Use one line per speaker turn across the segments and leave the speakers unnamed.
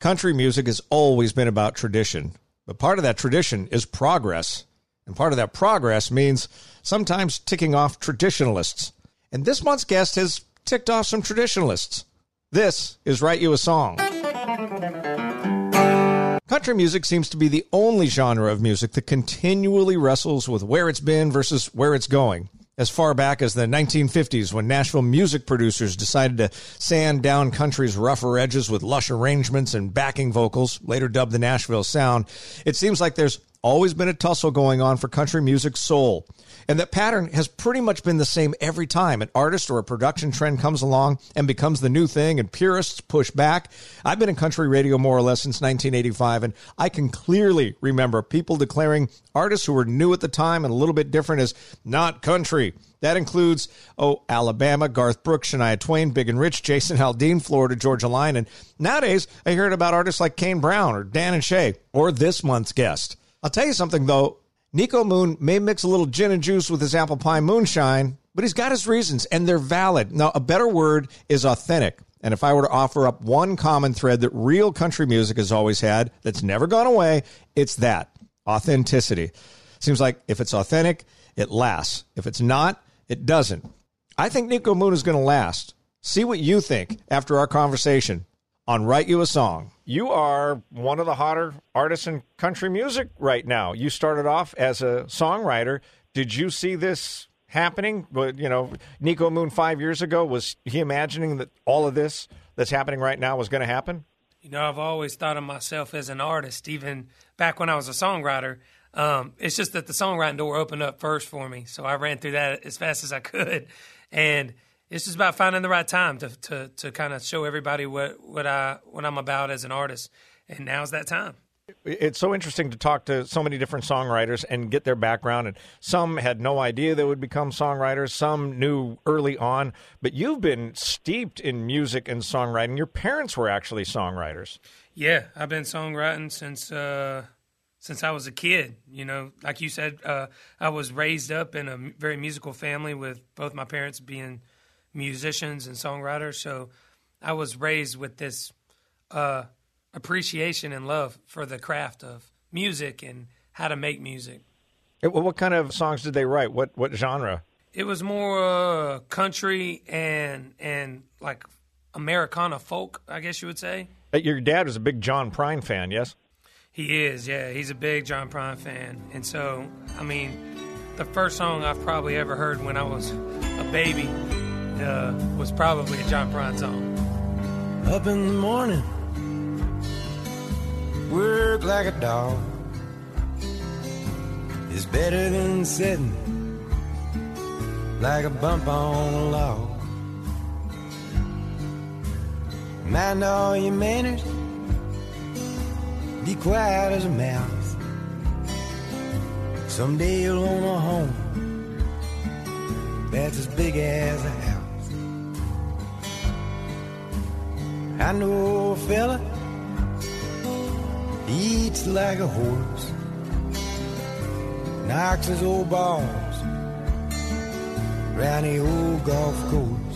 Country music has always been about tradition, but part of that tradition is progress. And part of that progress means sometimes ticking off traditionalists. And this month's guest has ticked off some traditionalists. This is Write You a Song. Country music seems to be the only genre of music that continually wrestles with where it's been versus where it's going. As far back as the 1950s, when Nashville music producers decided to sand down country's rougher edges with lush arrangements and backing vocals, later dubbed the Nashville Sound, it seems like there's always been a tussle going on for country music's soul. And that pattern has pretty much been the same every time an artist or a production trend comes along and becomes the new thing and purists push back. I've been in country radio more or less since 1985, and I can clearly remember people declaring artists who were new at the time and a little bit different as not country. That includes, Alabama, Garth Brooks, Shania Twain, Big and Rich, Jason Aldean, Florida Georgia Line. And nowadays, I hear it about artists like Kane Brown or Dan and Shay or this month's guest. I'll tell you something, though. Nico Moon may mix a little gin and juice with his apple pie moonshine, but he's got his reasons, and they're valid. Now, a better word is authentic. And if I were to offer up one common thread that real country music has always had that's never gone away, it's that, authenticity. Seems like if it's authentic, it lasts. If it's not, it doesn't. I think Nico Moon is going to last. See what you think after our conversation on Write You a Song. You are one of the hotter artists in country music right now. You started off as a songwriter. Did you see this happening? Nico Moon 5 years ago, was he imagining that all of this that's happening right now was going to happen?
I've always thought of myself as an artist, even back when I was a songwriter. It's just that the songwriting door opened up first for me, so I ran through that as fast as I could. And it's just about finding the right time to kind of show everybody what I'm about as an artist, and now's that time.
It's so interesting to talk to so many different songwriters and get their background, and some had no idea they would become songwriters, some knew early on, but you've been steeped in music and songwriting. Your parents were actually songwriters.
Yeah, I've been songwriting since I was a kid. Like you said, I was raised up in a very musical family with both my parents being musicians and songwriters, so I was raised with this appreciation and love for the craft of music and how to make music.
What kind of songs did they write? What genre?
It was more country and like Americana folk, I guess you would say.
Your dad was a big John Prine fan, yes?
He is, yeah. He's a big John Prine fan. And so, the first song I've probably ever heard when I was a baby was probably a John Prine song.
Up in the morning, work like a dog is better than sitting like a bump on a log. Mind all your manners, be quiet as a mouse. Someday you'll own a home that's as big as a house. I know a fella, he eats like a horse, knocks his old balls round the old golf course.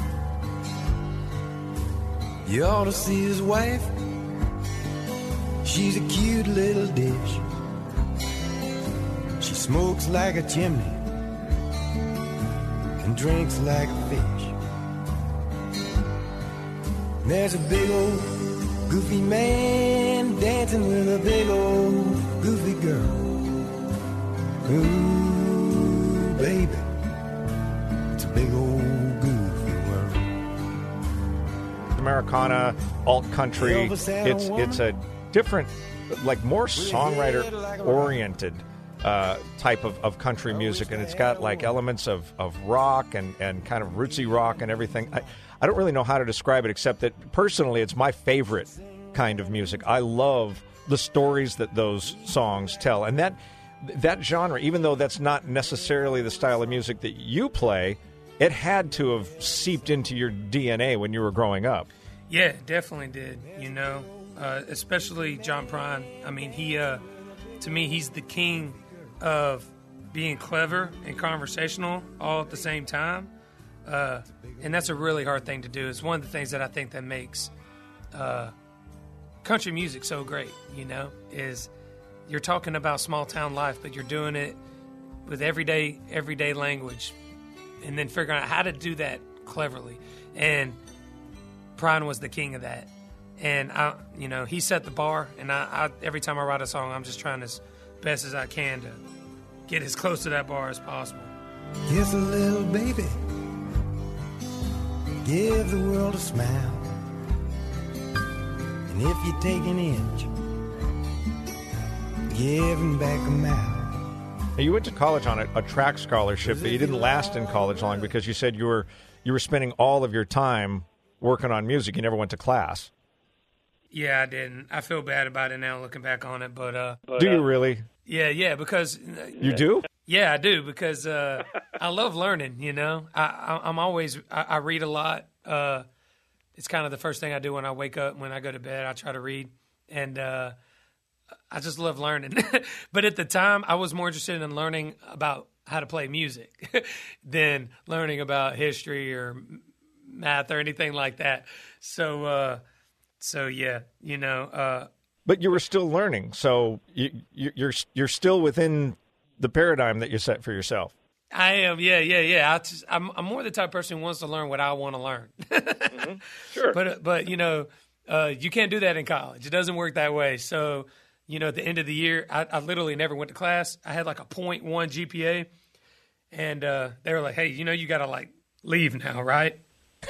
You ought to see his wife, she's a cute little dish. She smokes like a chimney and drinks like a fish. There's a big old goofy man dancing with a big old goofy girl. Ooh, baby, it's a big old goofy world.
Americana, alt country, it's a different, like more songwriter-oriented type of country music, and it's got like elements of rock and kind of rootsy rock and everything. I don't really know how to describe it, except that personally it's my favorite kind of music. I love the stories that those songs tell. And that genre, even though that's not necessarily the style of music that you play, it had to have seeped into your DNA when you were growing up.
Yeah, it definitely did, especially John Prine. To me, he's the king of being clever and conversational all at the same time. And that's a really hard thing to do. It's one of the things that I think that makes country music so great, is you're talking about small town life, but you're doing it with everyday language, and then figuring out how to do that cleverly. And Prine was the king of that. And he set the bar. And I every time I write a song, I'm just trying as best as I can to get as close to that bar as possible.
Kiss a little baby, give the world a smile. And if you take an inch, give him back a mile.
Now, you went to college on a track scholarship, but you didn't last in college long because you said you were spending all of your time working on music. You never went to class.
Yeah, I didn't. I feel bad about it now looking back on it, but
do you really?
Yeah, because
you do?
Yeah, I do, because I love learning. I'm always I read a lot. It's kind of the first thing I do when I wake up. When I go to bed, I try to read, and I just love learning. But at the time, I was more interested in learning about how to play music than learning about history or math or anything like that. So yeah,
But you were still learning, so you're still within the paradigm that you set for yourself.
I am, yeah. I'm more the type of person who wants to learn what I want to learn.
Mm-hmm. Sure.
But you can't do that in college. It doesn't work that way. So, at the end of the year, I literally never went to class. I had like a 0.1 GPA, and they were like, "Hey, you got to leave now, right?"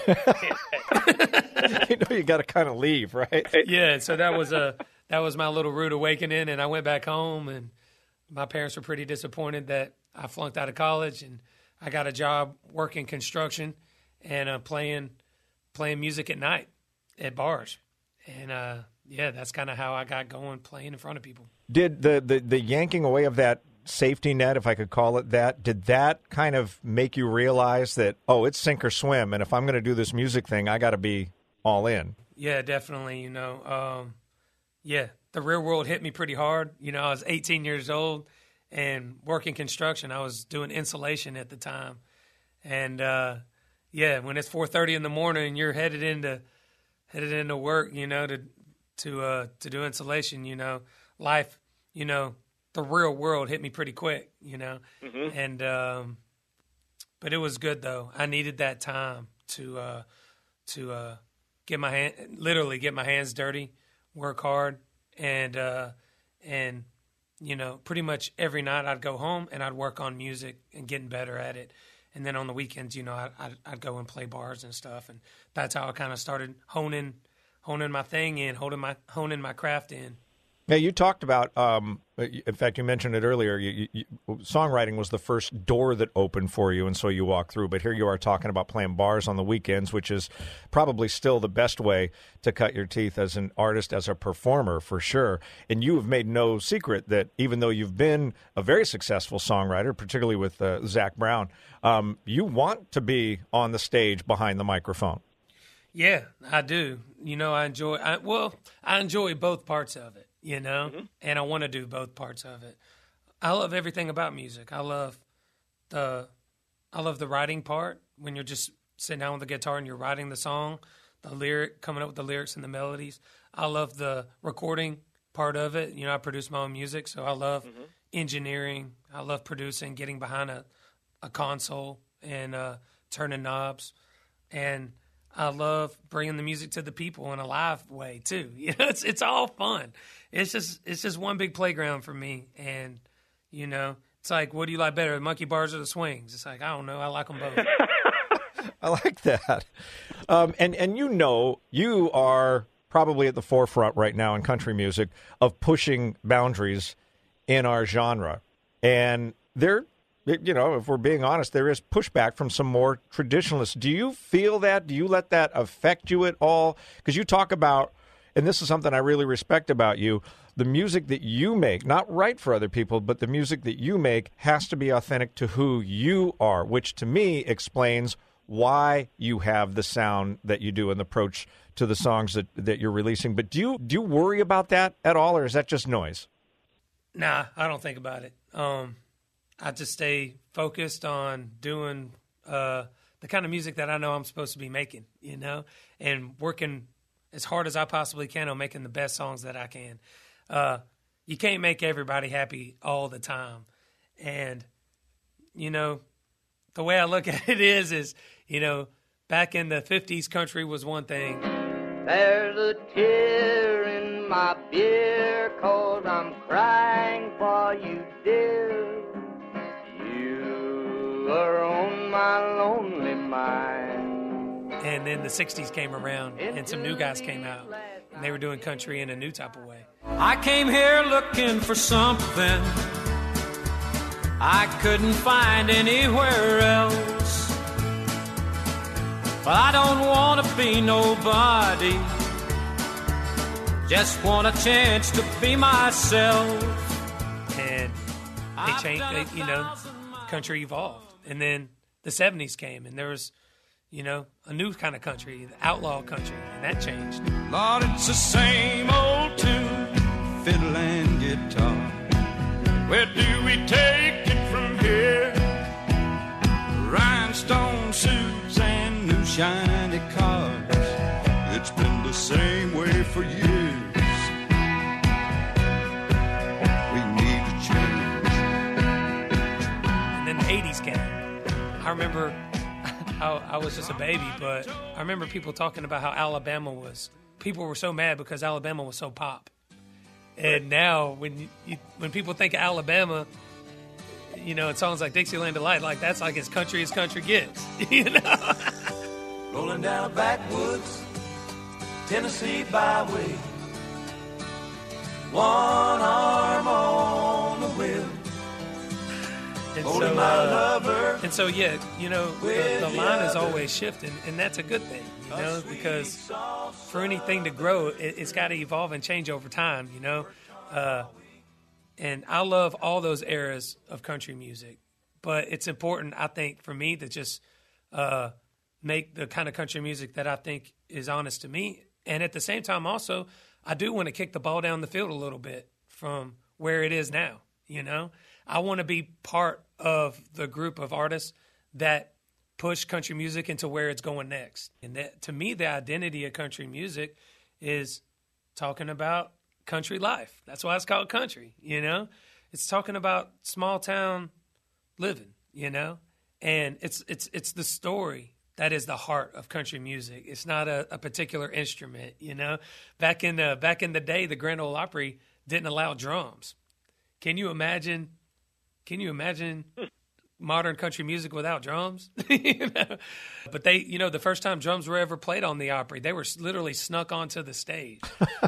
You got to kind of leave, right?
Yeah. So that was my little rude awakening, and I went back home, and my parents were pretty disappointed that I flunked out of college, and I got a job working construction and playing music at night at bars. And that's kind of how I got going, playing in front of people.
Did the yanking away of that safety net, if I could call it that, did that kind of make you realize that, it's sink or swim, and if I'm going to do this music thing, I got to be all in?
Yeah, definitely. The real world hit me pretty hard. I was 18 years old and working construction. I was doing insulation at the time. And, when it's 4:30 in the morning and you're headed into work, to do insulation, life, the real world hit me pretty quick,
Mm-hmm.
And, but it was good though. I needed that time to get my hands dirty, work hard, and pretty much every night I'd go home and I'd work on music and getting better at it. And then on the weekends, I'd go and play bars and stuff. And that's how I kind of started honing my thing in, honing my craft in.
Yeah, you talked about, in fact, you mentioned it earlier, songwriting was the first door that opened for you, and so you walked through. But here you are talking about playing bars on the weekends, which is probably still the best way to cut your teeth as an artist, as a performer, for sure. And you have made no secret that even though you've been a very successful songwriter, particularly with Zac Brown, you want to be on the stage behind the microphone.
Yeah, I do. I enjoy both parts of it.
Mm-hmm.
And I want to do both parts of it. I love everything about music. I love the writing part, when you're just sitting down with the guitar and you're writing the song, coming up with the lyrics and the melodies. I love the recording part of it. I produce my own music, so I love engineering. I love producing, getting behind a console and turning knobs. And I love bringing the music to the people in a live way too. It's all fun. It's just one big playground for me. And it's like, what do you like better, the monkey bars or the swings? It's like, I don't know. I like them both.
I like that. And you are probably at the forefront right now in country music of pushing boundaries in our genre. And if we're being honest, there is pushback from some more traditionalists. Do you feel that? Do you let that affect you at all? Because you talk about, and this is something I really respect about you, the music that you make, not write for other people, but the music that you make has to be authentic to who you are, which to me explains why you have the sound that you do and the approach to the songs that you're releasing. But do you worry about that at all, or is that just noise?
Nah, I don't think about it. I just stay focused on doing the kind of music that I know I'm supposed to be making, and working as hard as I possibly can on making the best songs that I can. You can't make everybody happy all the time. And, you know, the way I look at it is, you know, back in the 50s, country was one thing.
There's a tear in my beer 'cause I'm crying for you, dear. You are on my lonely mind.
And then the 60s came around, and some new guys came out, and they were doing country in a new type of way.
I came here looking for something I couldn't find anywhere else. But I don't want to be nobody, just want a chance to be myself.
And they changed, you know, country evolved. And then the 70s came, and there was, you know, a new kind of country, the outlaw country, and that changed.
Lord, it's the same old tune, fiddle and guitar. Where do we take it from here? Rhinestone suits and new shiny cars. It's been the same way for years. We need to change.
And then the 80s came. I remember I was just a baby, but I remember people talking about how Alabama was. People were so mad because Alabama was so pop. And now when people think of Alabama, you know, it sounds like Dixieland Delight, like that's like as country gets, you know?
Rolling down a backwoods Tennessee byway, one arm on the wheel, holding my lover.
And so, yeah, you know, the line is always shifting, and that's a good thing, you know, because for anything to grow, it's got to evolve and change over time, you know. And I love all those eras of country music, but it's important, I think, for me to just make the kind of country music that I think is honest to me. And at the same time, also, I do want to kick the ball down the field a little bit from where it is now, you know. I want to be part of the group of artists that push country music into where it's going next. And that, to me, the identity of country music is talking about country life. That's why it's called country, you know? It's talking about small town living, you know? And it's the story that is the heart of country music. It's not a particular instrument, you know? Back in the day, the Grand Ole Opry didn't allow drums. Can you imagine modern country music without drums? You know? But they, you know, the first time drums were ever played on the Opry, they were literally snuck onto the stage.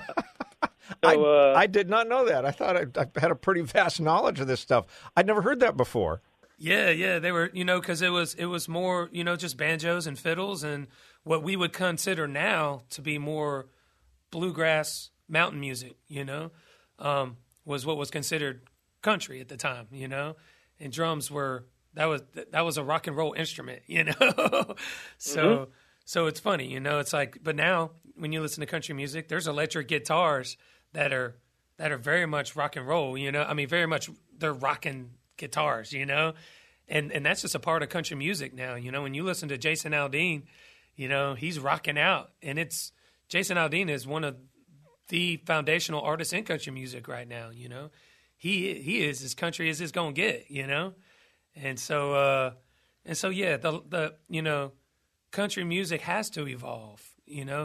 So, I did not know that. I thought I had a pretty vast knowledge of this stuff. I'd never heard that before.
Yeah, they were, you know, because it was more, you know, just banjos and fiddles and what we would consider now to be more bluegrass mountain music, you know, was what was considered country at the time, you know, and drums were that was a rock and roll instrument, you know. So it's funny, you know, it's like, but now when you listen to country music, there's electric guitars that are very much rock and roll, you know. I mean, very much they're rocking guitars, you know, and that's just a part of country music now, you know. When you listen to Jason Aldean, you know, he's rocking out, and Jason Aldean is one of the foundational artists in country music right now, you know. He is as country as it's gonna get, you know, and so yeah, the you know, country music has to evolve, you know,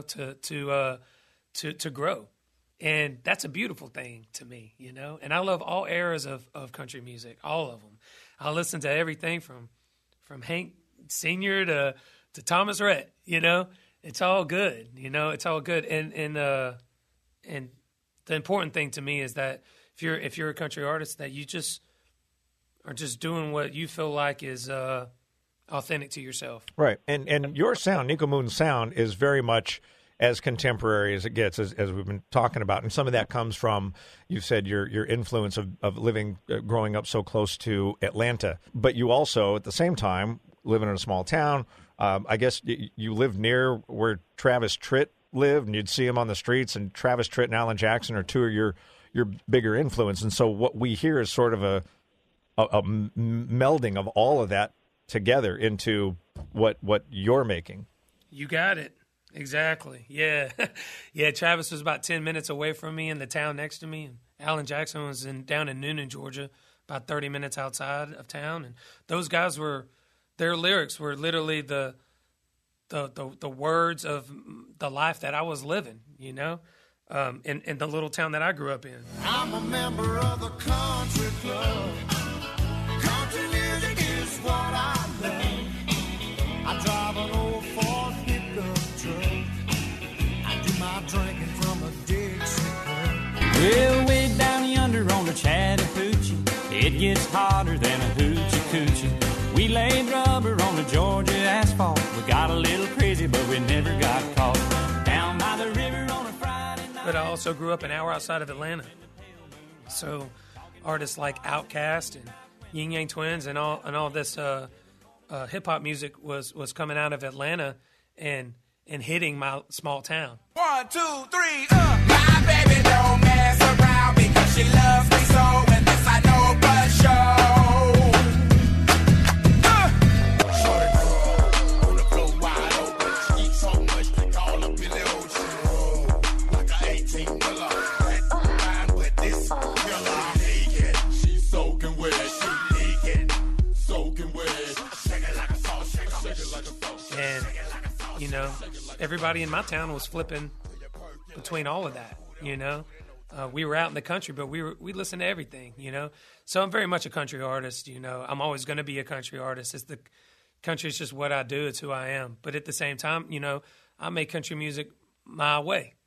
to grow. And that's a beautiful thing to me, you know. And I love all eras of country music, all of them. I listen to everything from Hank Sr. to Thomas Rhett, you know. It's all good, you know. It's all good. And the important thing to me is that if you're a country artist, that you just are just doing what you feel like is authentic to yourself.
Right. And your sound, Nico Moon's sound, is very much as contemporary as it gets, as we've been talking about. And some of that comes from, you said, your influence of living, growing up so close to Atlanta. But you also, at the same time, living in a small town, I guess you lived near where Travis Tritt lived, and you'd see him on the streets, and Travis Tritt and Alan Jackson are two of your bigger influence. And so what we hear is sort of a melding of all of that together into what you're making.
You got it. Exactly. Yeah. Yeah, Travis was about 10 minutes away from me in the town next to me. And Alan Jackson was down in Noonan, Georgia, about 30 minutes outside of town. And those guys their lyrics were literally the words of the life that I was living, you know, in the little town that I grew up in.
I'm a member of the country club. Country music is what I love. I drive an old Ford pickup truck. I do my drinking from a Dixie cup.
Well, way down yonder on the Chattahoochee, it gets hotter than a hoochie coochie. We laid rubber on the Georgia asphalt. We got a little crazy, but we never got caught. Down by the river on a Friday night.
But I also grew up an hour outside of Atlanta. So artists like Outkast and Ying Yang Twins and all this hip-hop music was coming out of Atlanta and hitting my small town.
1, 2, 3, My baby don't mess around because she loves me so, and this I know for sure. On the floor wide open, she eats so much they call her Billy Ocean. Like a 18-wheeler, and with this killer naked. She's soaking wet, she naked, soaking wet. Shake it like a salt shaker, shake it like a salt shaker.
And, you know, everybody in my town was flipping between all of that, you know. We were out in the country, but we listened to everything, you know. So I'm very much a country artist, you know. I'm always going to be a country artist. Country is just what I do. It's who I am. But at the same time, you know, I make country music my way.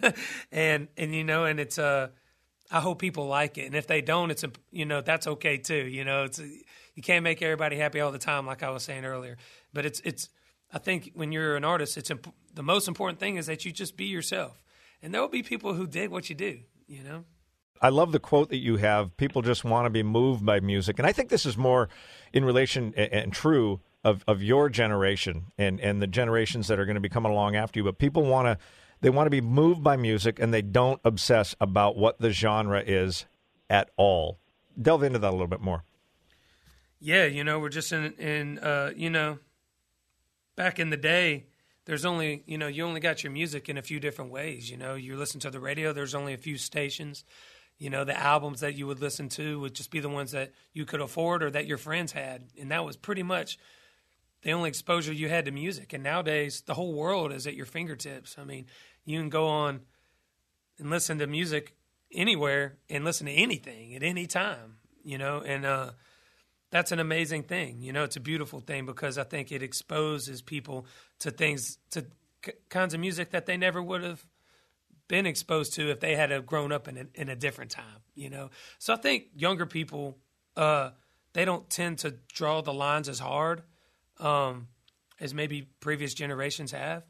and you know, and it's I hope people like it. And if they don't, it's you know, that's okay too. You know, you can't make everybody happy all the time, like I was saying earlier. But it's I think when you're an artist, the most important thing is that you just be yourself. And there will be people who dig what you do, you know?
I love the quote that you have, people just want to be moved by music. And I think this is more in relation and true of your generation and the generations that are going to be coming along after you. But people want to be moved by music, and they don't obsess about what the genre is at all. Delve into that a little bit more.
Yeah, you know, we're just in you know, back in the day, there's only, you know, you only got your music in a few different ways. You know, you listen to the radio, there's only a few stations. You know, the albums that you would listen to would just be the ones that you could afford or that your friends had. And that was pretty much the only exposure you had to music. And nowadays, the whole world is at your fingertips. I mean, you can go on and listen to music anywhere and listen to anything at any time, you know, and that's an amazing thing. You know, it's a beautiful thing because I think it exposes people to things, to kinds of music that they never would have been exposed to if they had grown up in a different time, you know. So I think younger people, they don't tend to draw the lines as hard as maybe previous generations have.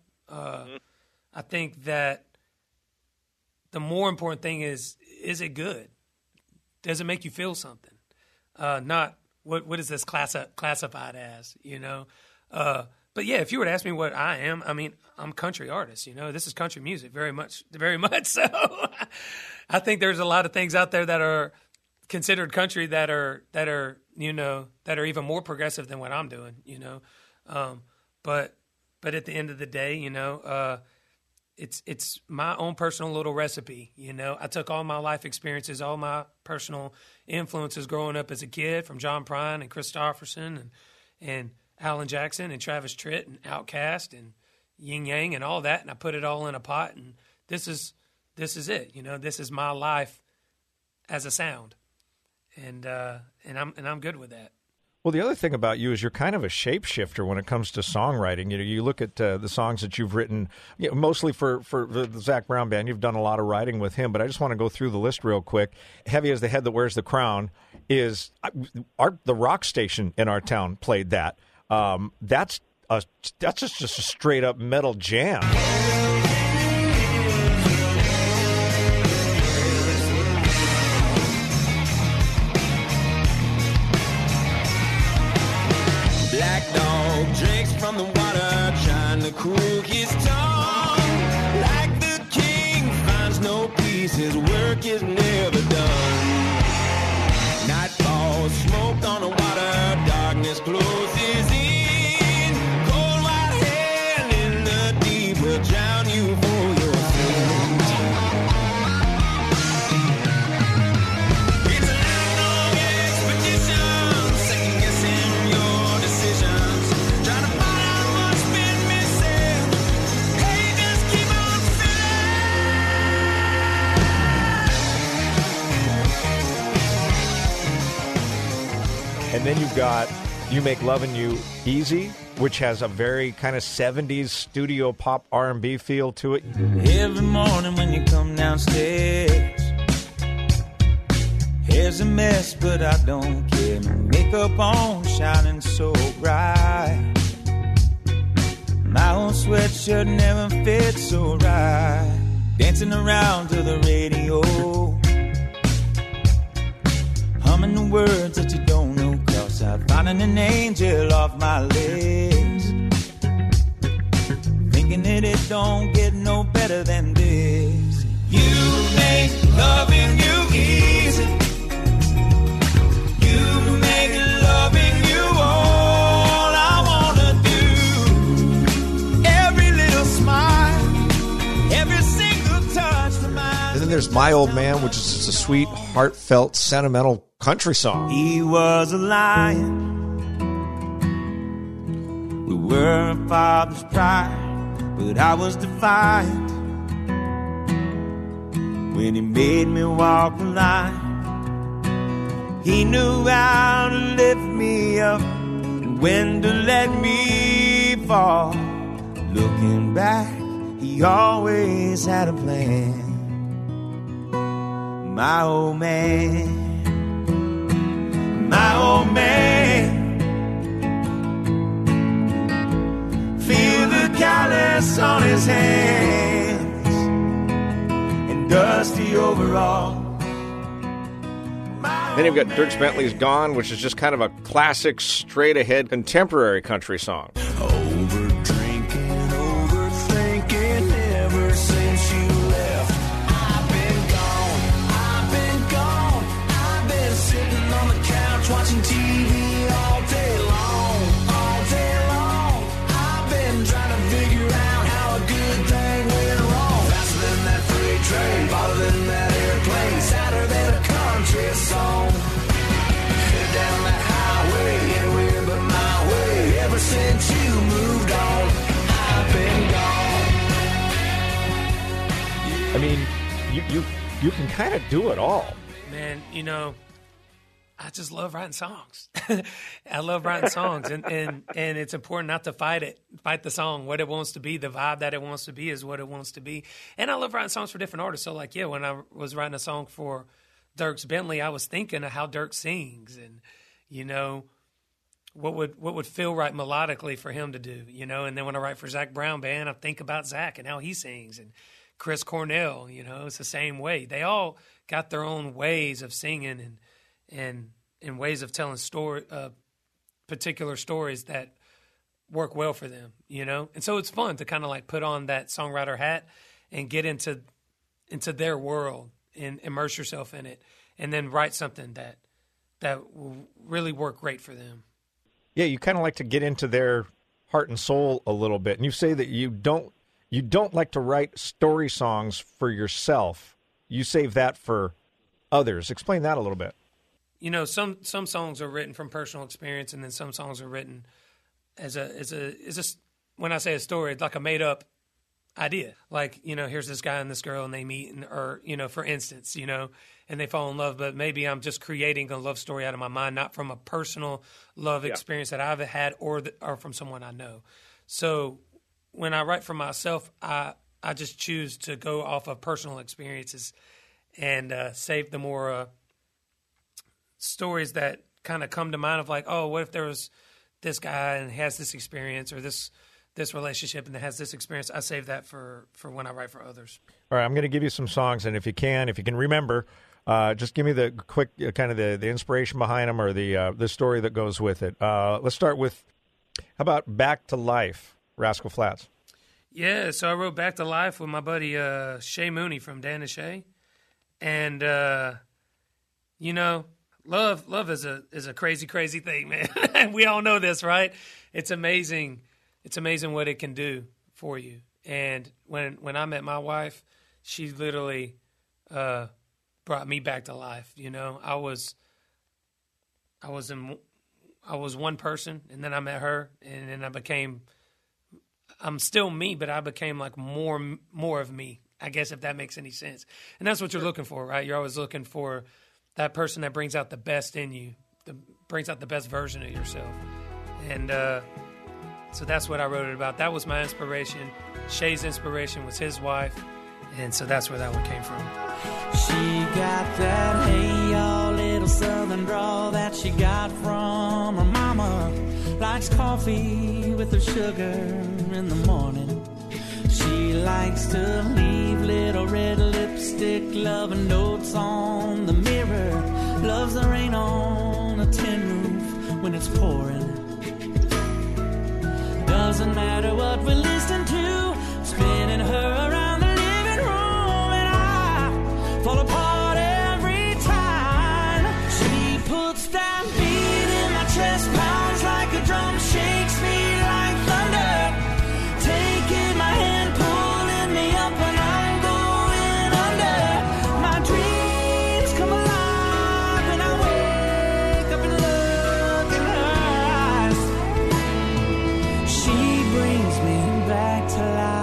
I think that the more important thing is it good? Does it make you feel something? Not what is this classified as, you know? But yeah, if you were to ask me what I am, I mean, I'm a country artist, you know. This is country music, very much so. I think there's a lot of things out there that are considered country that are you know, that are even more progressive than what I'm doing, you know. But at the end of the day, you know, it's my own personal little recipe, you know. I took all my life experiences, all my personal influences growing up as a kid from John Prine and Chris Stofferson and Alan Jackson and Travis Tritt and Outkast and Ying Yang and all that, and I put it all in a pot, and this is it, you know. This is my life as a sound, and I'm good with that.
Well, the other thing about you is you're kind of a shapeshifter when it comes to songwriting. You know, you look at the songs that you've written, you know, mostly for the Zac Brown Band. You've done a lot of writing with him, but I just want to go through the list real quick. Heavy as the Head That Wears the Crown is the rock station in our town played that. That's just a straight up metal jam.
Black dog drinks from the water, trying to cool his tongue. Like the king finds no peace, his work is never done. Nightfall, smoke on the water, darkness closes in. Cold white hand in the deep will
And then you've got You Make Lovin' You Easy, which has a very kind of 70s studio pop R&B feel to it.
Every morning when you come downstairs, hair's a mess, but I don't care. Makeup on, shining so bright. My old sweatshirt never fit so right. Dancing around to the radio, humming the words that you don't know. Cross out, finding an angel off my list. Thinking that it don't get no better than this. You make loving you easy. You make loving you all I wanna do. Every little smile, every single touch reminds.
And then there's My Old Man, which is just a sweet, heartfelt, sentimental country song.
He was a lion. We were a father's pride, but I was defiant when he made me walk the line. He knew how to lift me up and when to let me fall. Looking back, he always had a plan. My old man, my old man. Feel the callus on his hands and dusty overalls.
Then you've got Dierks Bentley's Gone, which is just kind of a classic, straight-ahead, contemporary country song.
Over drinking, overthinking, ever since you left. I've been gone, I've been sitting on the couch watching TV all day long, all day long. I've been trying to figure out how a good thing went wrong. Faster than that freight train, farther than that airplane, sadder than a country song. Head down that highway, anywhere but my way. Ever since you moved on, I've been gone.
I mean, you can kind of do it all.
Man, you know, I just love writing songs. I love writing songs, and it's important not to fight the song. What it wants to be, the vibe that it wants to be is what it wants to be. And I love writing songs for different artists. So, like, yeah, when I was writing a song for Dierks Bentley, I was thinking of how Dirk sings and, you know, what would feel right melodically for him to do, you know. And then when I write for Zac Brown Band, I think about Zac and how he sings, and Chris Cornell, you know, it's the same way. They all got their own ways of singing and ways of telling particular stories that work well for them, you know. And so it's fun to kind of like put on that songwriter hat and get into their world and immerse yourself in it, and then write something that will really work great for them.
Yeah, you kind of like to get into their heart and soul a little bit. And you say that you don't like to write story songs for yourself. You save that for others. Explain that a little bit.
You know, some songs are written from personal experience, and then some songs are written as a when I say a story, it's like a made up idea. Like, you know, here's this guy and this girl, and they meet, or, you know, for instance, you know, and they fall in love, but maybe I'm just creating a love story out of my mind, not from a personal love experience that I've had or from someone I know. So when I write for myself, I just choose to go off of personal experiences and save the more stories that kind of come to mind of like, oh, what if there was this guy and has this experience, or this relationship and has this experience. I save that for when I write for others. All
right, I'm going to give you some songs, and if you can remember, just give me the quick kind of the inspiration behind them, or the story that goes with it. Let's start with, how about Back to Life, Rascal Flatts?
Yeah, so I wrote Back to Life with my buddy Shay Mooney from Dan and Shay, and you know, love is a crazy thing, man. We all know this, right? It's amazing. It's amazing what it can do for you. And when I met my wife, she literally brought me back to life. You know, I was one person, and then I met her, and then I'm still me, but I became like more of me, I guess, if that makes any sense. And that's what you're looking for, right? You're always looking for that person that brings out the best in you brings out the best version of yourself. And so that's what I wrote it about. That was my inspiration. Shay's inspiration was his wife, and so that's where that one came from.
She got that hey y'all little southern drawl that she got from her mama. Likes coffee with her sugar in the morning. She likes to leave little red lipstick loving notes on the mirror. Loves the rain on a tin roof when it's pouring. Doesn't matter what we listen to, spinning her around the living room, and I fall apart every time. She puts that beat in my chest, pounds like a drum, shakes me like thunder, taking my hand, pulling me up when I'm going under. My dreams come alive when I wake up and look in her eyes. She brings me back to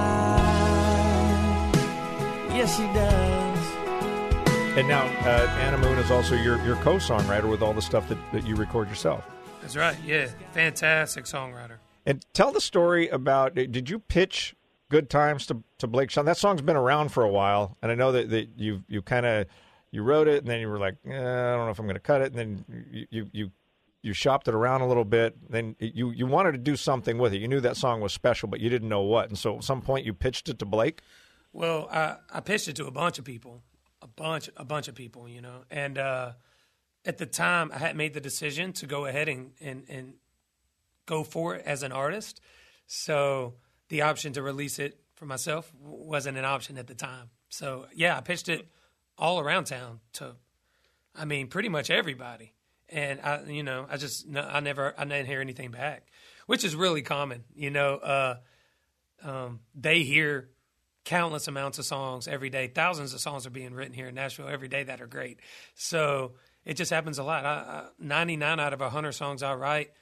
life. Yes, she does.
And now Anna Moon is also your co-songwriter with all the stuff that you record yourself.
That's right. Yeah, fantastic songwriter.
And tell the story about, did you pitch Good Times to Blake Shelton? That song's been around for a while, and I know that you wrote it, and then you were like, I don't know if I'm going to cut it, and then you shopped it around a little bit. Then you wanted to do something with it. You knew that song was special, but you didn't know what. And so at some point you pitched it to Blake?
Well, I pitched it to a bunch of people, a bunch of people, you know. And at the time, I had made the decision to go ahead and go for it as an artist. So the option to release it for myself wasn't an option at the time. So, yeah, I pitched it all around town to, I mean, pretty much everybody. And, I didn't hear anything back, which is really common. You know, they hear countless amounts of songs every day. Thousands of songs are being written here in Nashville every day that are great. So it just happens a lot. 99 out of 100 songs I write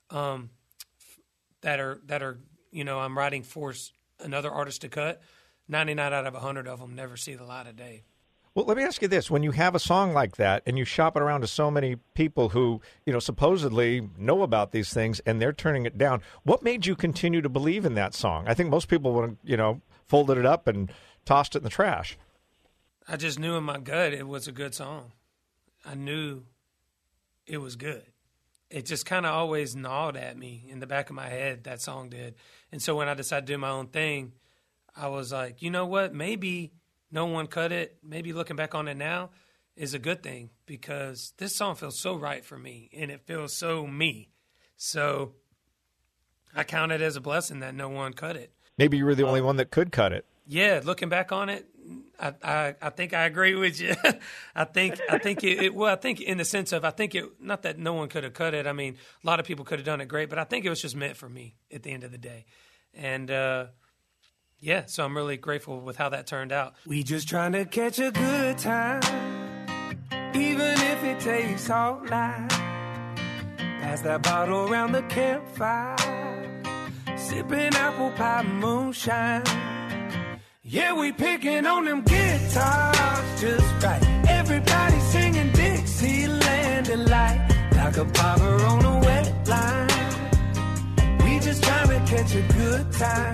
that are you know, I'm writing for another artist to cut. 99 out of 100 of them never see the light of day.
Well, let me ask you this. When you have a song like that and you shop it around to so many people who, you know, supposedly know about these things and they're turning it down, what made you continue to believe in that song? I think most people would have, you know, folded it up and tossed it in the trash.
I just knew in my gut it was a good song. I knew it was good. It just kind of always gnawed at me in the back of my head, that song did. And so when I decided to do my own thing, I was like, you know what, maybe no one cut it. Maybe looking back on it now is a good thing because this song feels so right for me and it feels so me. So I count it as a blessing that no one cut it.
Maybe you were the only one that could cut it.
Yeah, looking back on it, I think I agree with you. I think in the sense of, not that no one could have cut it. I mean, a lot of people could have done it great, but I think it was just meant for me at the end of the day. And, yeah, so I'm really grateful with how that turned out.
We just trying to catch a good time, even if it takes all night. Pass that bottle around the campfire, sipping apple pie moonshine. Yeah, we picking on them guitars just right. Everybody singing Dixieland Delight, like a bobber on a wet line. We just trying to catch a good time.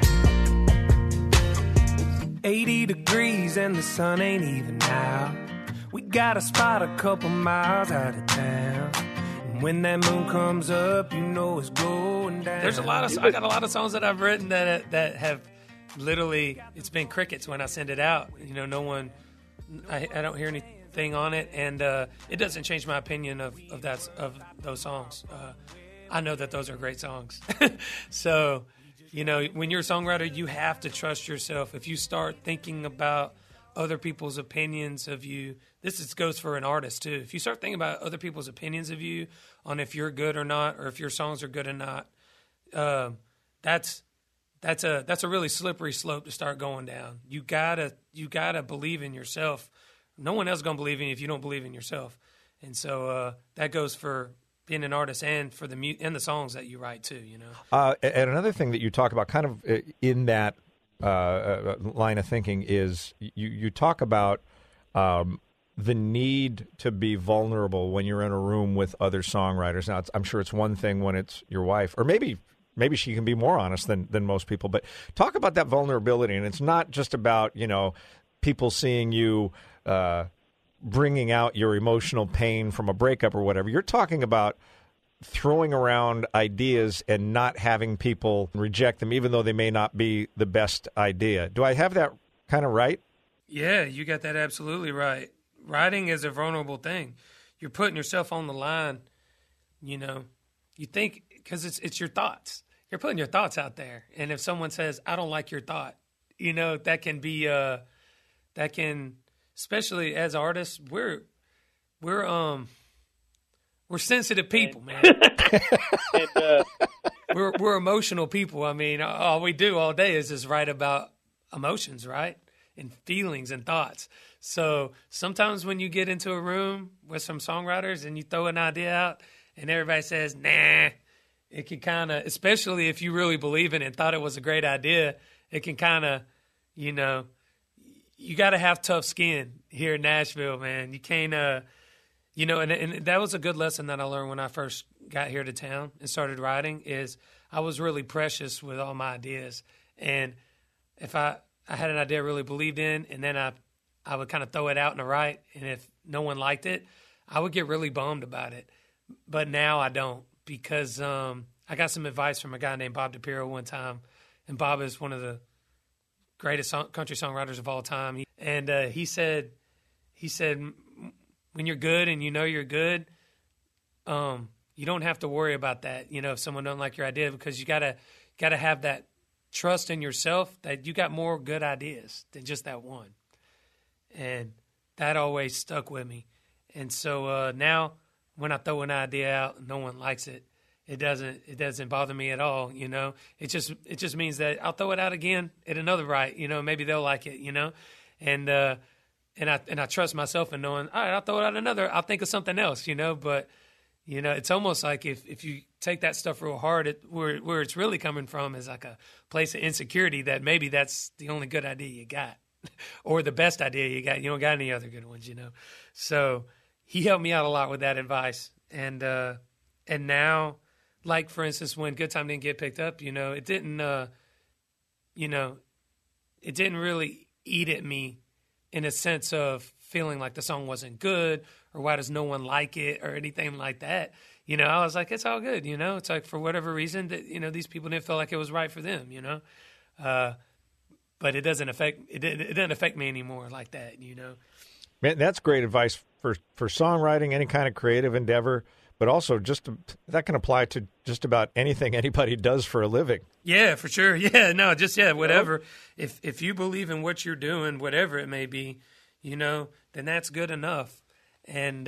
80 degrees and the sun ain't even out. We got a spot a couple miles out of town. And when that moon comes up, you know it's going down.
I got a lot of songs that I've written that have literally, it's been crickets when I send it out. You know, no one, I don't hear anything on it, and it doesn't change my opinion of those songs. I know that those are great songs. So, you know, when you're a songwriter, you have to trust yourself. If you start thinking about other people's opinions of you, goes for an artist too. If you start thinking about other people's opinions of you on if you're good or not, or if your songs are good or not, that's a really slippery slope to start going down. You gotta believe in yourself. No one else is gonna believe in you if you don't believe in yourself. And so that goes for being an artist and for the songs that you write too. You know.
And another thing that you talk about, kind of in that line of thinking, is you talk about the need to be vulnerable when you're in a room with other songwriters. Now, I'm sure it's one thing when it's your wife, or maybe she can be more honest than most people. But talk about that vulnerability, and it's not just about, you know, people seeing you bringing out your emotional pain from a breakup or whatever. You're talking about throwing around ideas and not having people reject them, even though they may not be the best idea. Do I have that kind of right?
Yeah, you got that absolutely right. Writing is a vulnerable thing. You're putting yourself on the line, you know. You think, because it's your thoughts. You're putting your thoughts out there. And if someone says, I don't like your thought, you know, that can be, especially as artists, we're sensitive people, man.
And,
We're emotional people. I mean, all we do all day is just write about emotions, right? And feelings and thoughts. So sometimes when you get into a room with some songwriters and you throw an idea out and everybody says, nah, it can kind of, especially if you really believe in it and thought it was a great idea, it can kind of, you know, you got to have tough skin here in Nashville, man. You can't, you know, and that was a good lesson that I learned when I first got here to town and started writing, is I was really precious with all my ideas. And if I had an idea I really believed in, and then I would kind of throw it out in the right, and if no one liked it, I would get really bummed about it. But now I don't, because I got some advice from a guy named Bob DiPiero one time, and Bob is one of the greatest country songwriters of all time. He said, when you're good and you know you're good, you don't have to worry about that. You know, if someone don't like your idea, because you gotta have that trust in yourself that you got more good ideas than just that one. And that always stuck with me. And so now when I throw an idea out and no one likes it, it doesn't bother me at all. You know, it just means that I'll throw it out again at another right. You know, maybe they'll like it. You know, and I trust myself in knowing, all right, I'll throw it out another. I'll think of something else. You know, but you know, it's almost like if you take that stuff real hard, where it's really coming from is like a place of insecurity that maybe that's the only good idea you got, or the best idea you got. You don't got any other good ones, you know. So he helped me out a lot with that advice, and now, like for instance, when Good Time didn't get picked up, you know, it didn't really eat at me in a sense of feeling like the song wasn't good, or why does no one like it, or anything like that. You know, I was like, it's all good, you know. It's like, for whatever reason, that, you know, these people didn't feel like it was right for them, you know. But it doesn't affect me anymore like that, you know.
Man, that's great advice for songwriting, any kind of creative endeavor, but also that can apply to just about anything anybody does for a living.
Yeah, for sure. Yeah, no, whatever. If you believe in what you're doing, whatever it may be, you know, then that's good enough. And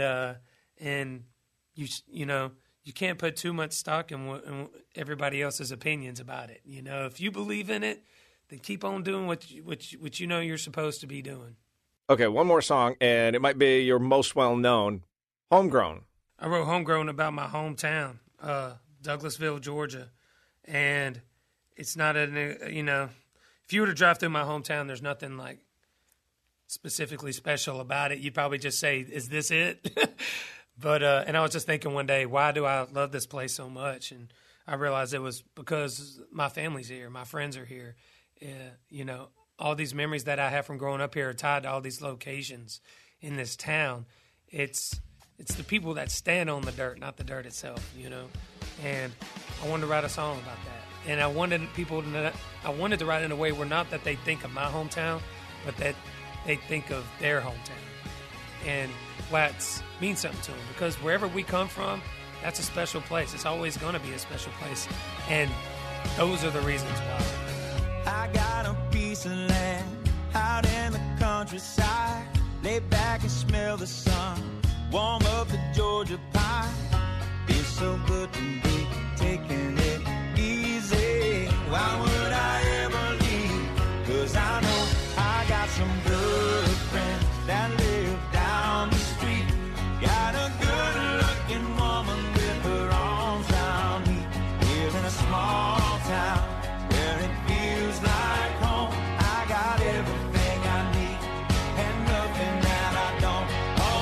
you know, you can't put too much stock in everybody else's opinions about it. You know, if you believe in it, then keep on doing what you know you're supposed to be doing.
Okay, one more song, and it might be your most well-known, Homegrown.
I wrote Homegrown about my hometown, Douglasville, Georgia. And it's not you know, if you were to drive through my hometown, there's nothing like specifically special about it. You'd probably just say, is this it? But and I was just thinking one day, why do I love this place so much? And I realized it was because my family's here, my friends are here. You know, all these memories that I have from growing up here are tied to all these locations in this town. It's the people that stand on the dirt, not the dirt itself, you know. And I wanted to write a song about that. And I wanted to write in a way where not that they think of my hometown, but that they think of their hometown. And that means something to them, because wherever we come from, that's a special place. It's always going to be a special place. And those are the reasons why.
I got a piece of land out in the countryside. Lay back and smell the sun. Warm up the Georgia pie. Feels so good to be taking it easy. Why would I ever leave? 'Cause I know I got some good friends that live down the street. Got a good-looking woman with her arms around me. Live in a small town where it feels like home. I got everything I need and nothing that I don't.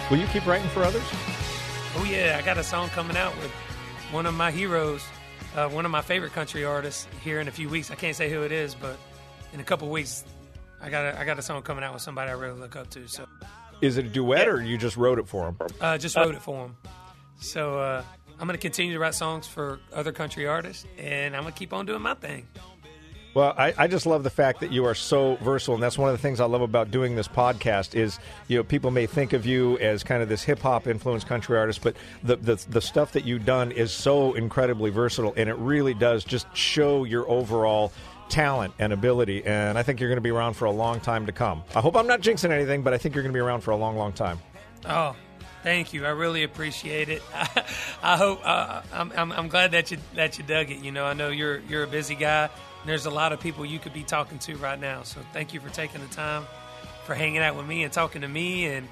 Will you keep writing for others?
Oh, yeah. I got a song coming out with one of my heroes, one of my favorite country artists here in a few weeks. I can't say who it is, but in a couple weeks, I got a song coming out with somebody I really look up to. So,
is it a duet or you just wrote it for him?
Just wrote it for him. So I'm going to continue to write songs for other country artists, and I'm going to keep on doing my thing.
Well, I just love the fact that you are so versatile, and that's one of the things I love about doing this podcast is, people may think of you as kind of this hip-hop influenced country artist, but the stuff that you've done is so incredibly versatile, and it really does just show your overall talent and ability, and I think you're going to be around for a long time to come. I hope I'm not jinxing anything, but I think you're going to be around for a long, long time.
Oh, thank you. I really appreciate it. I hope I'm glad that you dug it. I know you're a busy guy. There's a lot of people you could be talking to right now. So thank you for taking the time, for hanging out with me and talking to me and,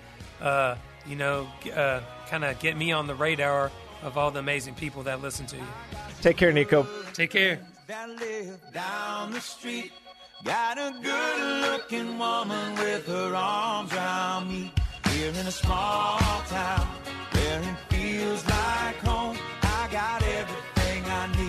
kind of get me on the radar of all the amazing people that listen to you.
Take care, Nico.
Take care.
That live down the street got a good-looking woman with her arms around me. Here in a small town where it feels like home, I got everything I need.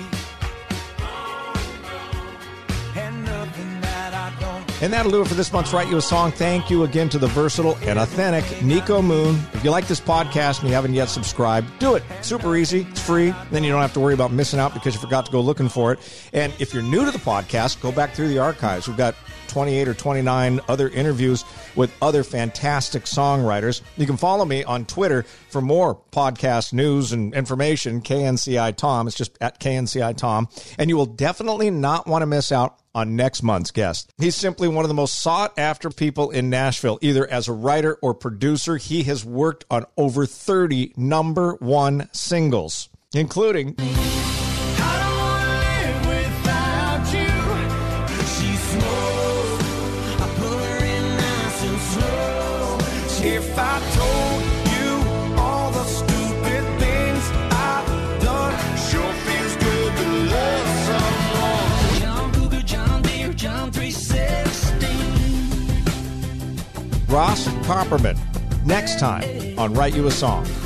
And that'll do it for this month's Write You a Song. Thank you again to the versatile and authentic Nico Moon. If you like this podcast and you haven't yet subscribed, do it. Super easy. It's free. Then you don't have to worry about missing out because you forgot to go looking for it. And if you're new to the podcast, go back through the archives. We've got 28 or 29 other interviews with other fantastic songwriters. You can follow me on Twitter for more podcast news and information, KNCI Tom. It's just at KNCI Tom. And you will definitely not want to miss out on next month's guest. He's simply one of the most sought-after people in Nashville, either as a writer or producer. He has worked on over 30 #1 singles, including
If I told you all the stupid things I've done, sure feels good to love someone. John Cougar, John Deere, John 316.
Ross Copperman, next time on Write You a Song.